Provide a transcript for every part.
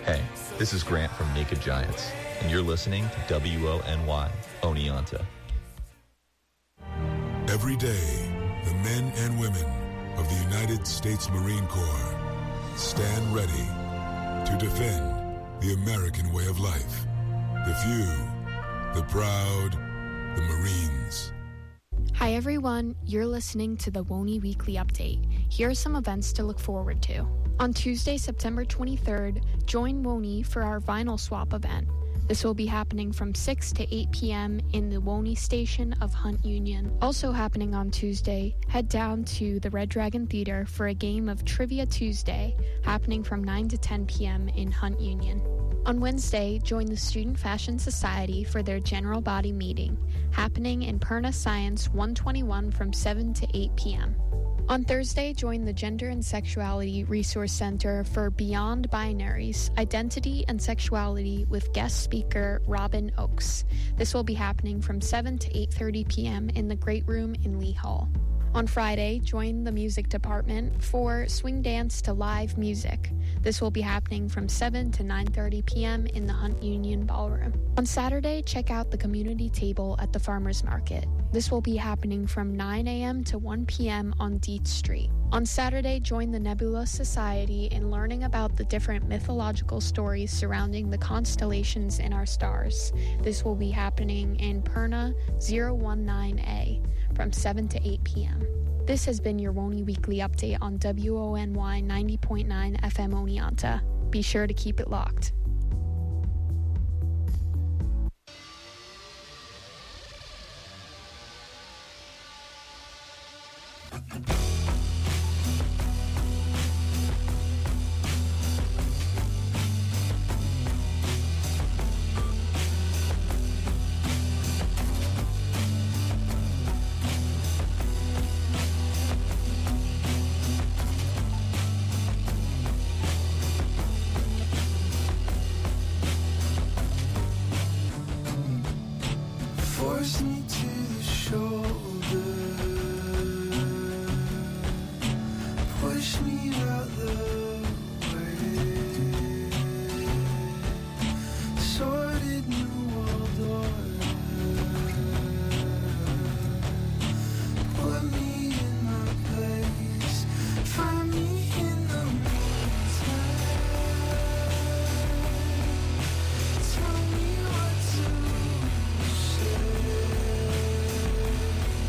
Hey, this is Grant from Naked Giants, and you're listening to WONY Oneonta. Every day, the men and women of the United States Marine Corps stand ready to defend the American way of life. The few, the proud, the Marines. Hi everyone, you're listening to the WONY Weekly Update. Here are some events to look forward to. On Tuesday, September 23rd, join WONY for our vinyl swap event. This will be happening from 6 to 8 p.m. in the WONY station of Hunt Union. Also happening on Tuesday, head down to the Red Dragon Theater for a game of Trivia Tuesday, happening from 9 to 10 p.m. in Hunt Union. On Wednesday, join the Student Fashion Society for their General Body Meeting, happening in Perna Science 121 from 7 to 8 p.m. On Thursday, join the Gender and Sexuality Resource Center for Beyond Binaries, Identity and Sexuality with guest speaker Robin Oakes. This will be happening from 7 to 8:30 p.m. in the Great Room in Lee Hall. On Friday, join the music department for Swing Dance to Live Music. This will be happening from 7 to 9:30 p.m. in the Hunt Union Ballroom. On Saturday, check out the community table at the Farmers Market. This will be happening from 9 a.m. to 1 p.m. on Dietz Street. On Saturday, join the Nebula Society in learning about the different mythological stories surrounding the constellations in our stars. This will be happening in Perna 019A from 7 to 8 p.m. This has been your WONY Weekly Update on WONY 90.9 FM Oneonta. Be sure to keep it locked. Force me to the shoulder, push me out the way, sorted New World Order, put me in my place, find me in the meantime, tell me what to say.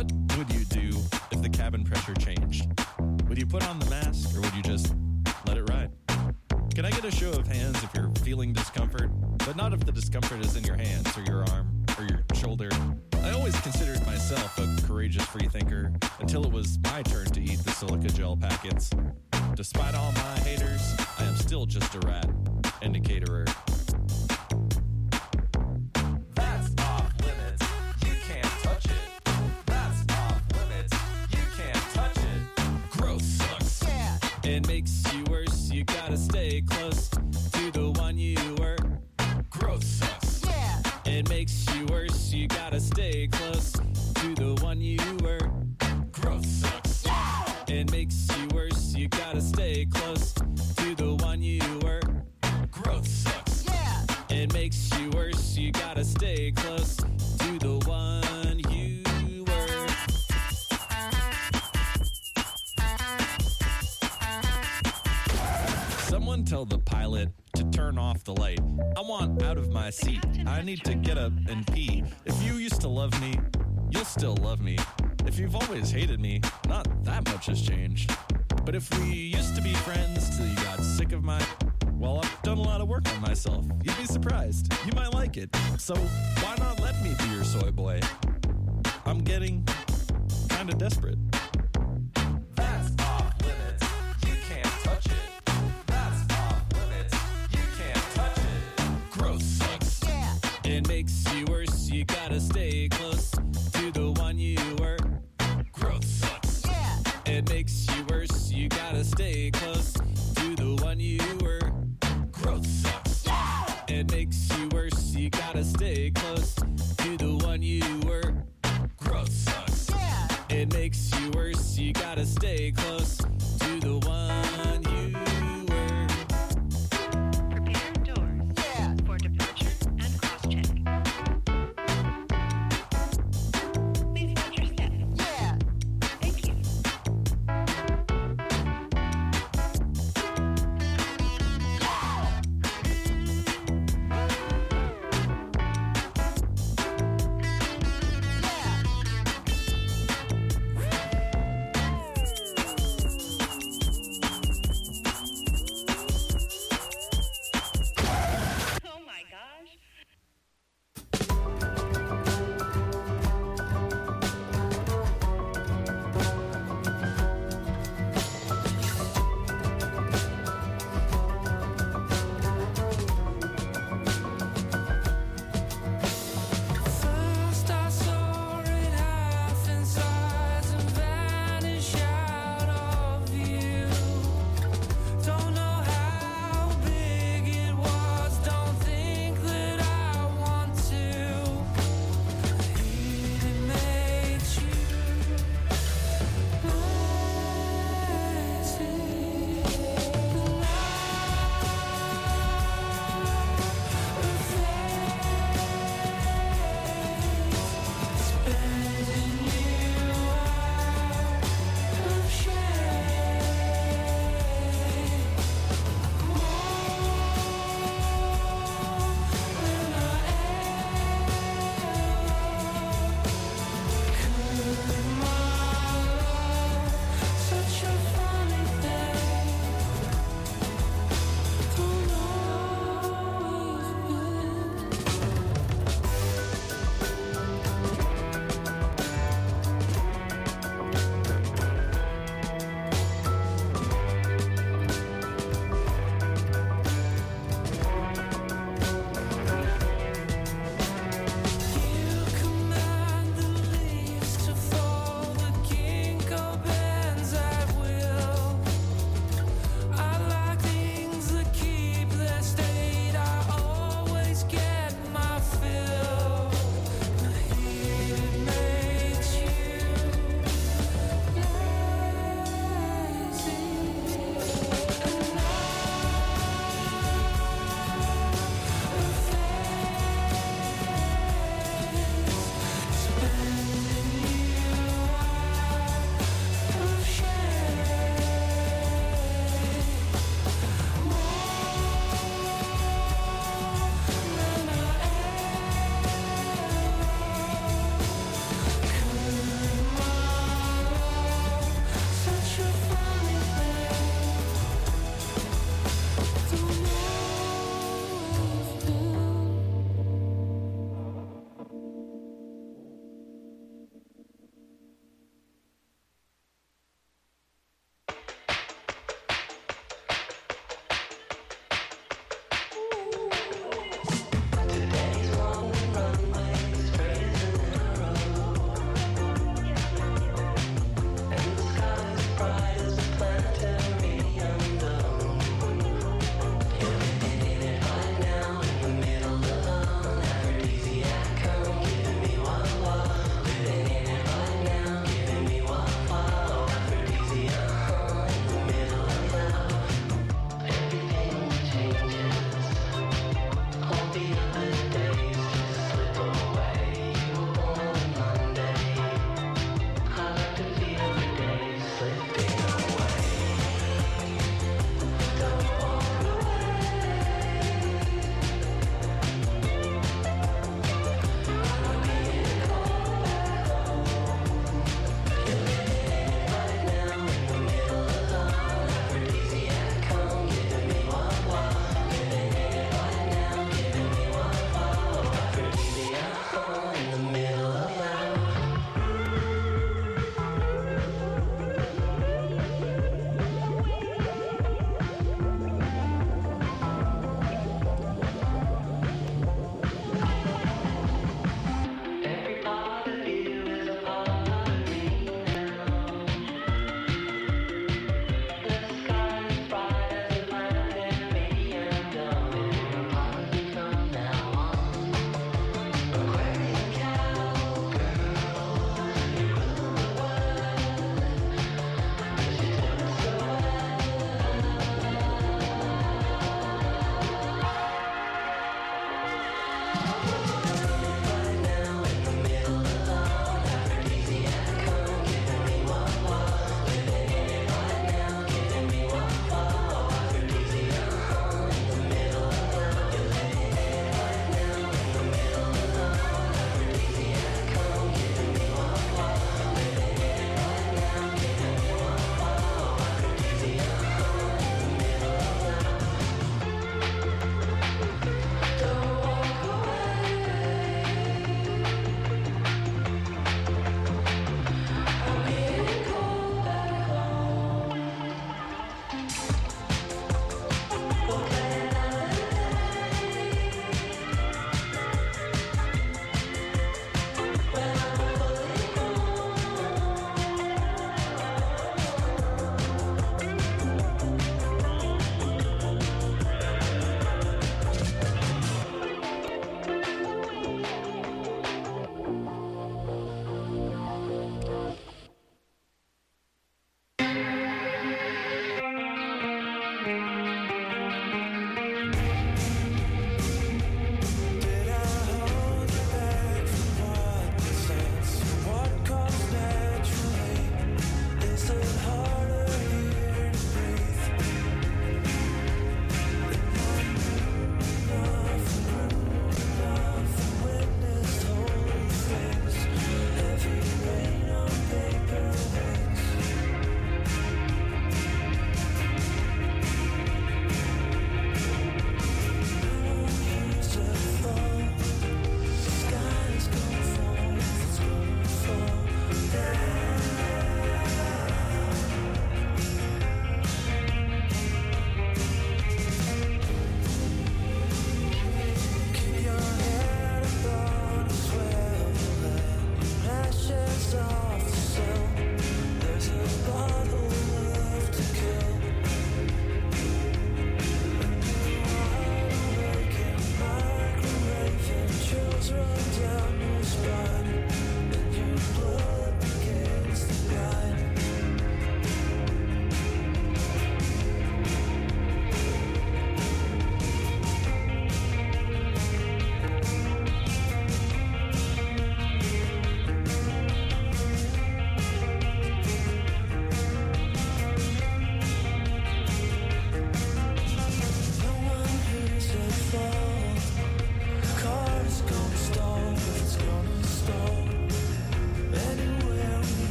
What would you do if the cabin pressure changed? Would you put on the mask or would you just let it ride? Can I get a show of hands if you're feeling discomfort, but not if the discomfort is in your hands or your arm or your shoulder? I always considered myself a courageous freethinker until it was my turn to eat the silica gel packets. Despite all my haters, I am still just a rat and a caterer. That's off limits. You can't touch it. That's off limits. You can't touch it. Growth sucks. Yeah. It makes you worse. You gotta stay close to the one you were. Growth sucks. Yeah. It makes you worse. You gotta stay close to the one you were. Growth sucks. Yeah. It makes you worse. You gotta stay close to the one you were. Growth sucks. Yeah. It makes you worse. You gotta stay close to the one you were. Someone tell the pilot to turn off the light. I want out of my seat. I need to get up and pee. If you used to love me, you'll still love me. If you've always hated me, not that much has changed. But if we used to be friends till you got sick of my... Well, I've done a lot of work on myself. You'd be surprised. You might like it. So why not let me be your soy boy? I'm getting kind of desperate. That's off limits. You can't touch it. That's off limits. You can't touch it. Growth sucks. Yeah. It makes you worse. You gotta stay close to the one you were. Growth sucks. Yeah. It makes you worse. You gotta stay close to the one you were. Growth sucks. Yeah. It makes you worse. You gotta stay close to the one you were. Growth sucks. Yeah. It makes you worse. You gotta stay close to the one you were. Prepare doors Yeah. for departure and cross-check. Please watch your step. Yeah. Thank you. Yeah.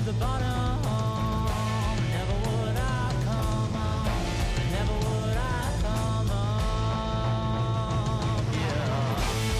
the bottom. Never would I come up. Never would I come up. Yeah.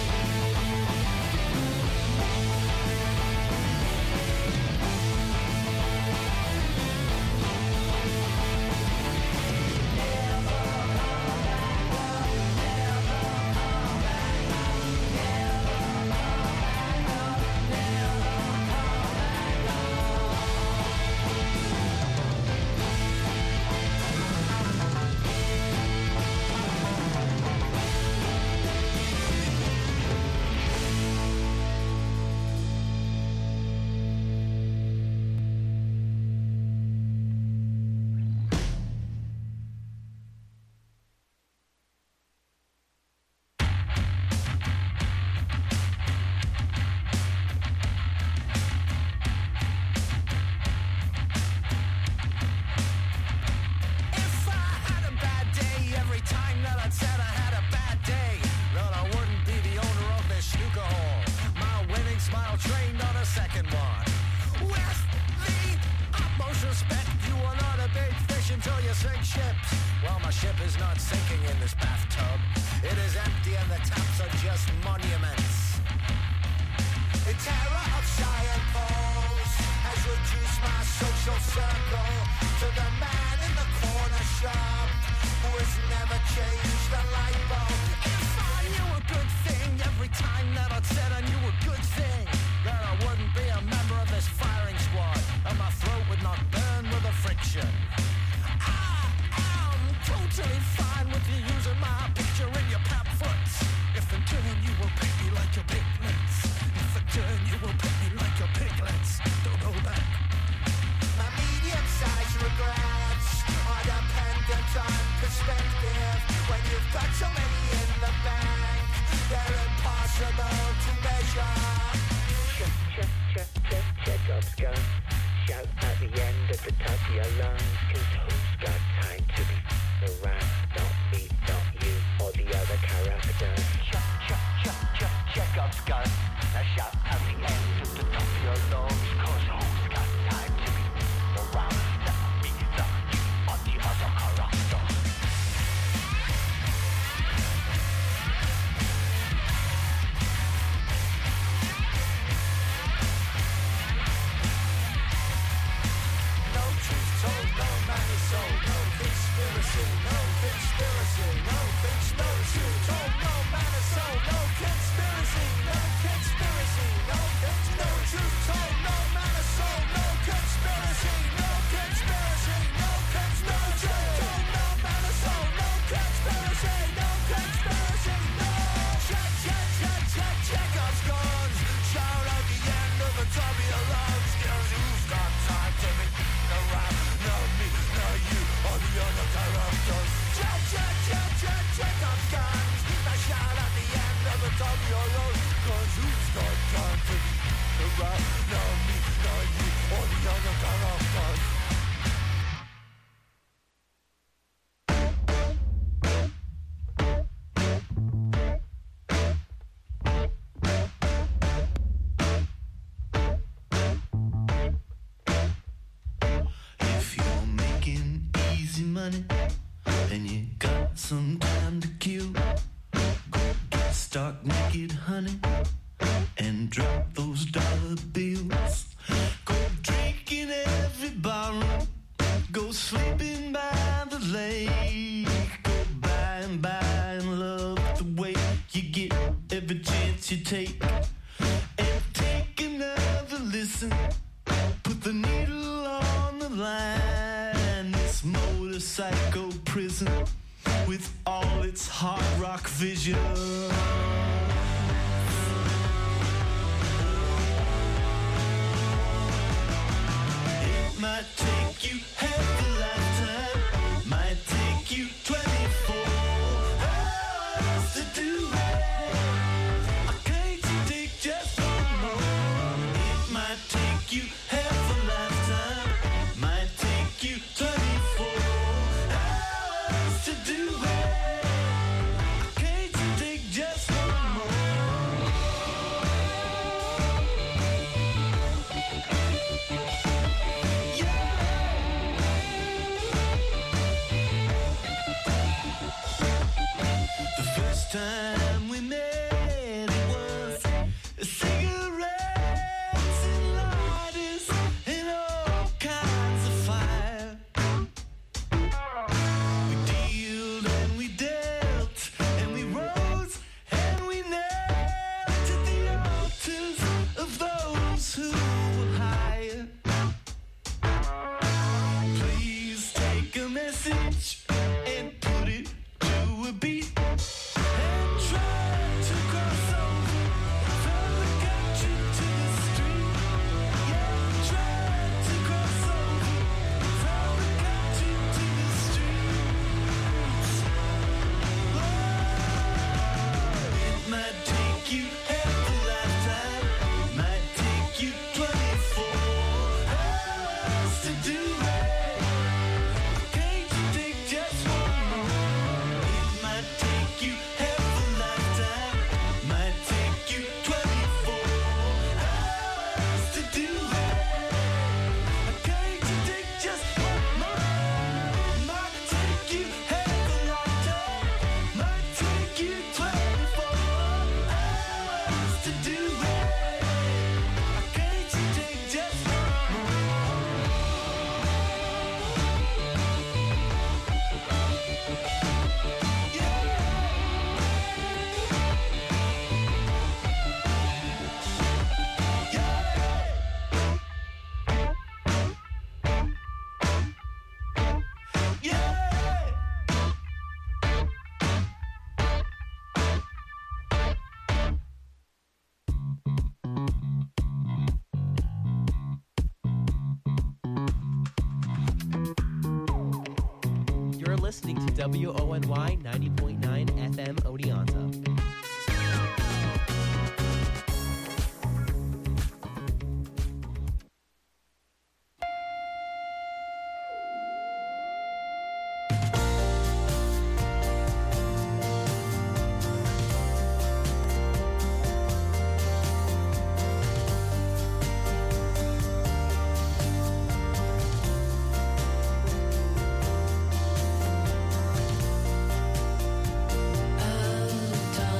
If I had a bad day every time that I'd said I had a bad day, then I wouldn't be the owner of this snooker hall. My winning smile trained on a second one. With the utmost respect, you are not a big fish until you sink ships. Well, my ship is not sinking in this bathtub. It is empty and the taps are just monuments. The terror of Cheyenne Falls has reduced my social circle to the man in the corner shop who has never changed the light bulb. If I knew a good thing every time that I'd said I knew a good thing, then I wouldn't be a member of this firing squad and my throat would not burn with the friction. I am totally fine with you using my picture in your pamphlets. If in turn you will pay me like your piglets. If in turn you will pay me like your piglets. Don't hold back. My medium-sized regrets are dependent on perspective. When you've got so many in the bank, they're impossible to measure. Check-up's gun. Shout at the end of the top of your lungs. 'Cause who's got time to be around? Not me, not you, or the other characters. Check-up's gun. Now shout at the end of the top of your lungs. 'Cause who's got time to be around? Not me, not you, or the other characters. No truth told, no man is sold. No conspiracy, no conspiracy, no truth told, no man is sold. No conspiracy, no conspiracy, no truth told, no man is sold. No conspiracy, no conspiracy, no truth told, no man is sold. No conspiracy, no conspiracy, no. Check-up's guns. Shout out the end of the top of your lungs. 'Cause who's got time to be around? Not me, not you, or the other characters. Check-up's guns. Now shout out the end of the top of your lungs. 'Cause who's got time to be around? Not me, not you, or the other characters. If you're making easy money and you got some time to kill, go get stark naked, honey, and drop those dollar bills. Go drink in every barroom, go sleeping by the lake, go by and love the way you get every chance you take, and take another listen. Put the needle on the line. This motorcycle prison with all its hard rock vision. It might take you half a lifetime, might take you 24 hours to do it. I can't take just one more. It might take you half a lifetime, might take you 24 hours to do it. I can't take just one more. listening to WONY 90.9 FM Oneonta. Time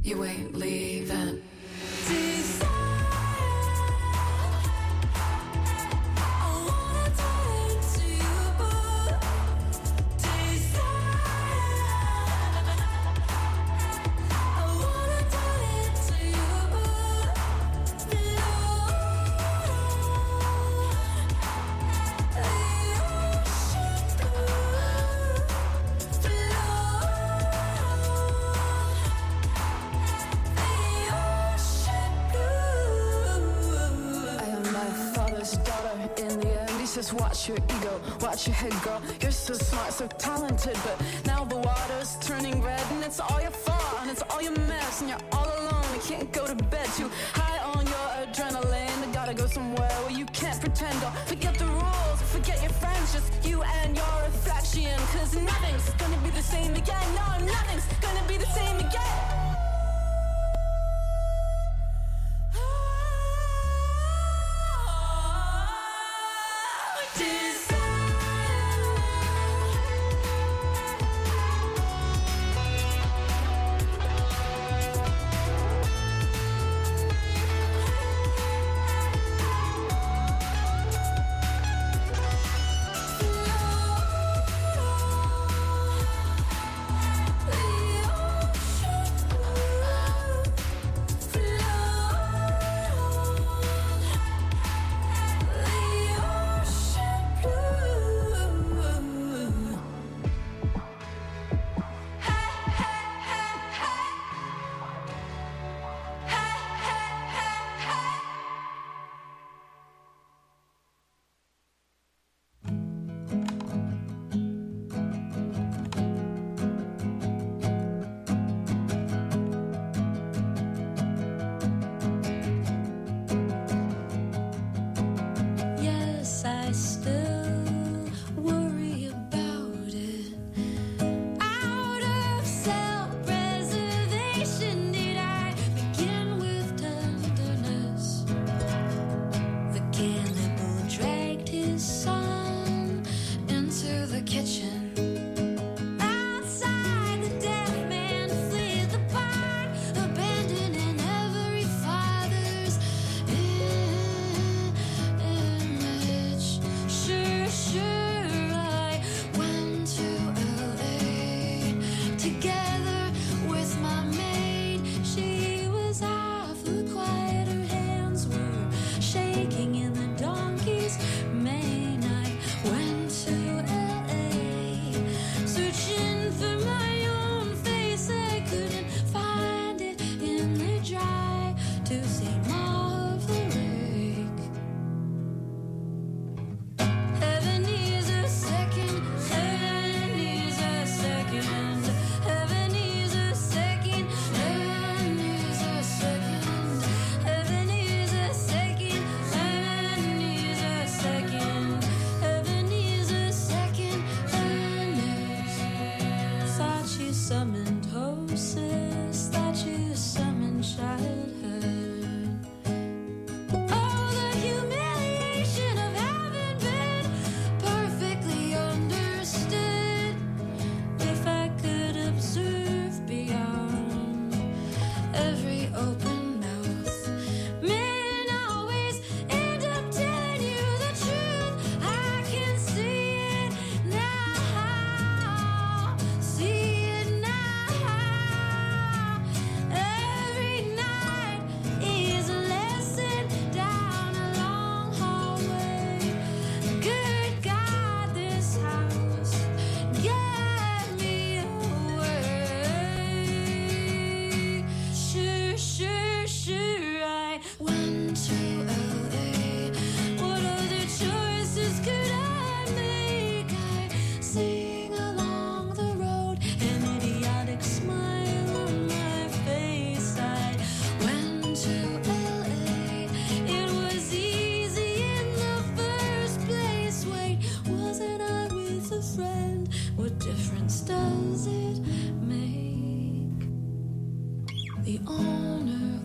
You ain't leaving. Just watch your ego, watch your head, girl. You're so smart, so talented, but now the water's turning red, and it's all your fault, and it's all your mess, and you're all alone. You can't go to bed, too high on your adrenaline. You gotta go somewhere where you can't pretend. Or forget the rules, forget your friends, just you and your reflection. 'Cause nothing's gonna be the same again. No, nothing's gonna be the same again. the owner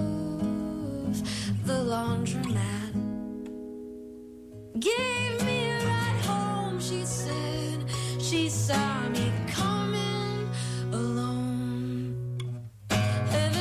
of the laundromat gave me a ride home. She said she saw me coming alone. Heaven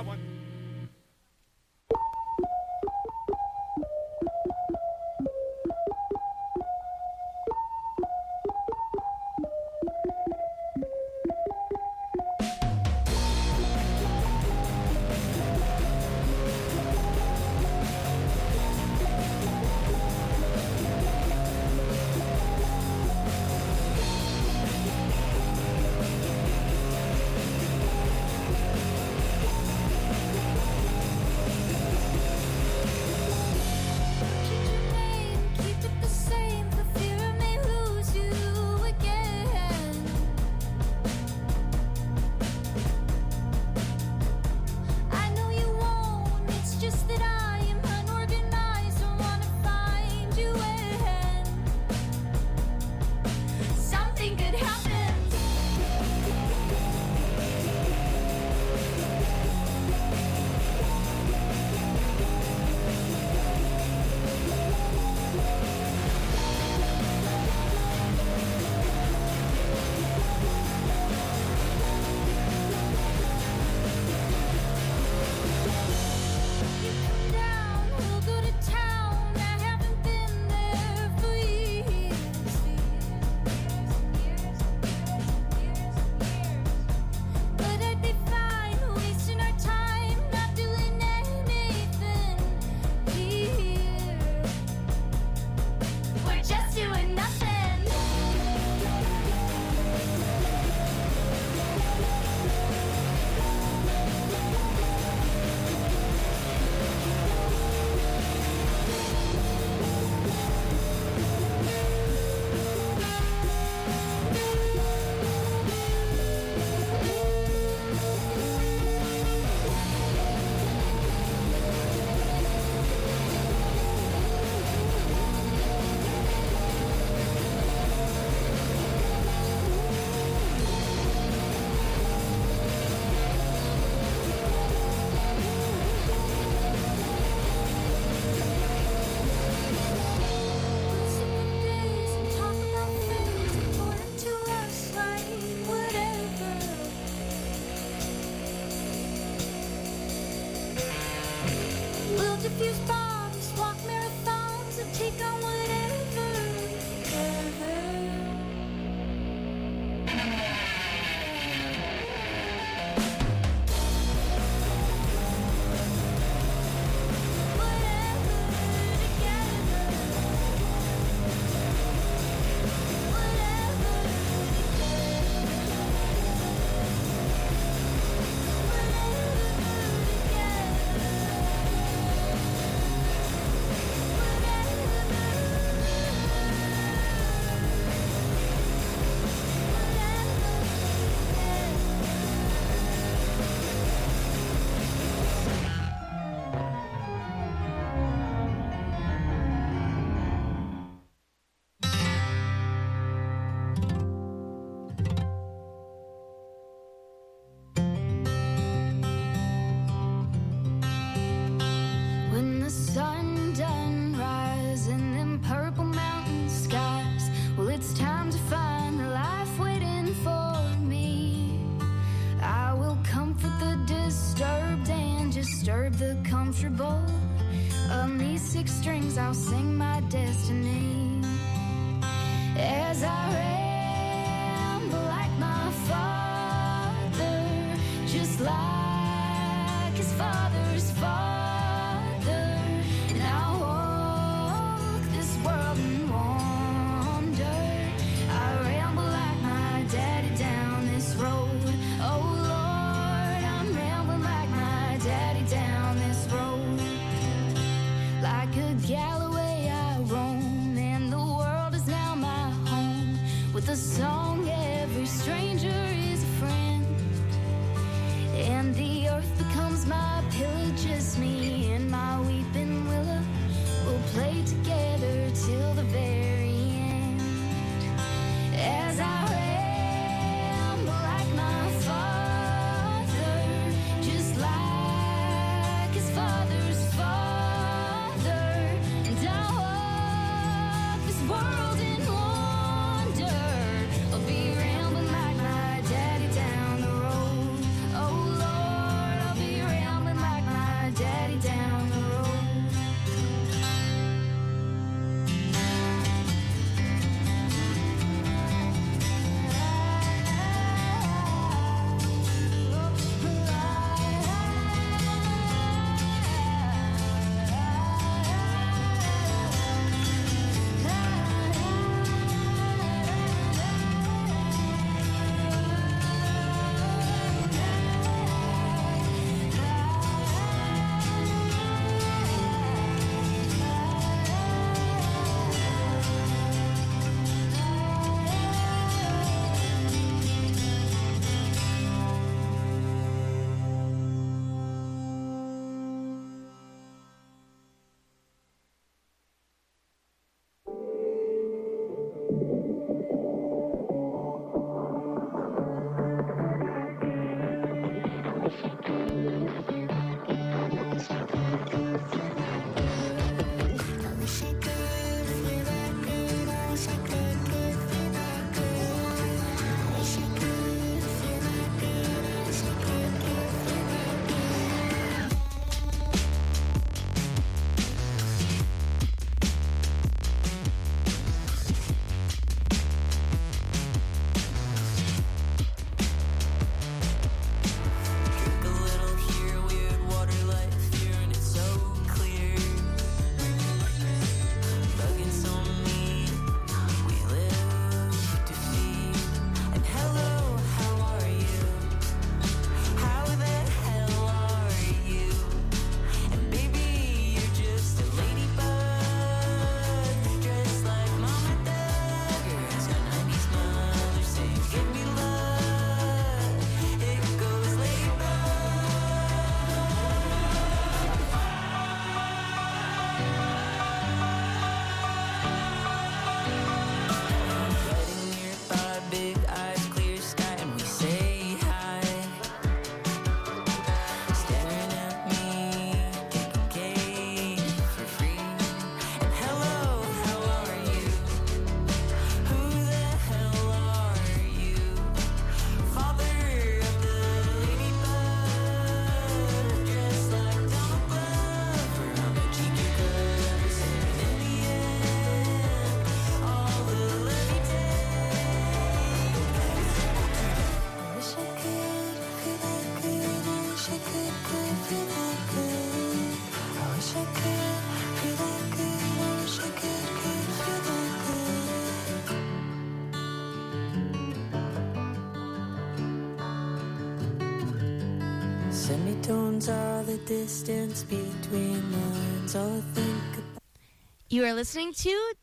got one. Diffuse bombs, walk marathons, and take on whatever. Comfortable on these 6 strings, I'll sing my destiny as I ramble like my father, just like his father's father. And I'll walk this world and wander. I ramble like my daddy down this road. Oh Lord, I'm rambling like my daddy down this road. Like a Galloway I roam, and the world is now my home. With a song, every stranger is a friend, and the earth becomes my pillage. Me and my weeping willow will play together till the very end. As I ramble like my father, just like his father's father, and I'll walk this world in wonder. I'll be rambling like my daddy down the road. Oh Lord, I'll be rambling Semitones are the distance between lines. All I think about. You are listening to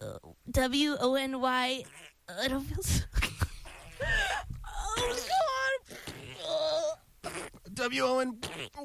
WONY. I don't feel so. Oh, God. WONY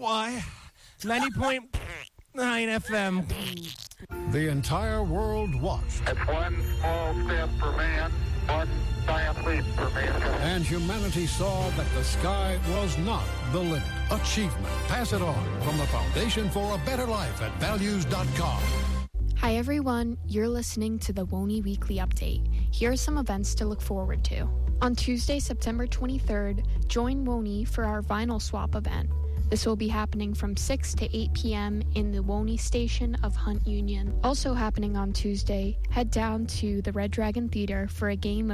90.9 FM. The entire world watched. It's one small step for man, one giant leap for mankind. And humanity saw that the sky was not the limit. Achievement. Pass it on from the Foundation for a Better Life at values.com. Hi everyone, you're listening to the WONY Weekly Update. Here are some events to look forward to. On Tuesday, September 23rd, join WONY for our vinyl swap event. This will be happening from 6 to 8 p.m. in the WONY station of Hunt Union. Also happening on Tuesday, head down to the Red Dragon Theater for a game of